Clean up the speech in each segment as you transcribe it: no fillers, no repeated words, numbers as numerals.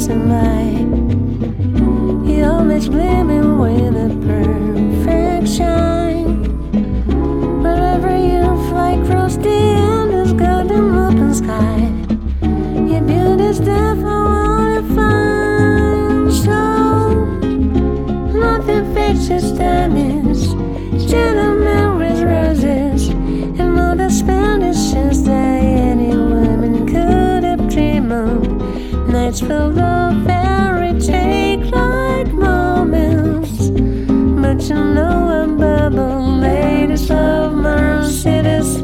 passing by. You're always gleaming with a perfect shine. Wherever you fly across the endless golden open sky, your beauty's there for all to find. So nothing fixes its diamonds, gentle memories, roses, and all the splendours that any woman could have dreamed of. Nights full of fairy take-like moments, but you know I'm bubble ladies of Mercedes.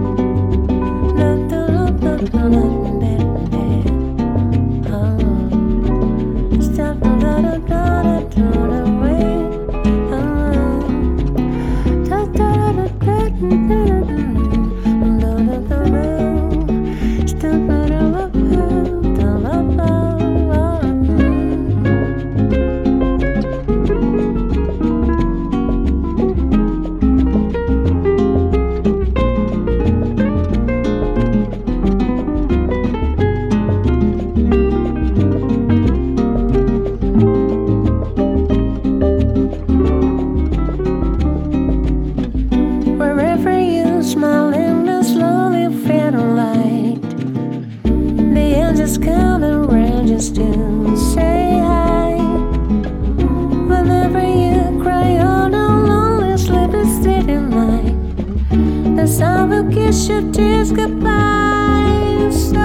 Smiling and slowly fade light. The angels come around just to say hi. Whenever you cry on a lonely sleepless street in night, the sun will kiss your tears goodbye. So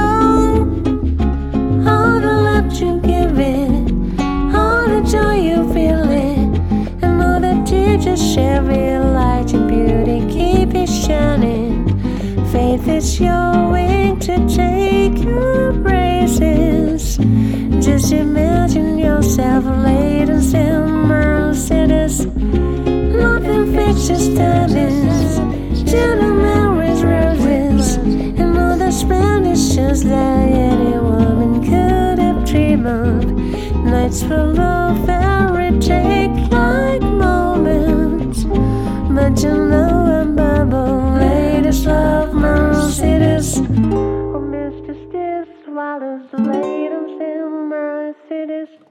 all the love you give it, all the joy you feel it, and all the tears you share, realize your beauty, keep it shining. Faith is your wing to take your praises. Just imagine yourself laden in Mercedes. Nothing fixes diamonds, gentle memories, roses, and all the splendours that any woman could have dreamed of. Nights full of fairy take-like moments, but you know I'm bubble ladies of Mercedes. Oh, Mr. Still swallows the ladies in Mercedes.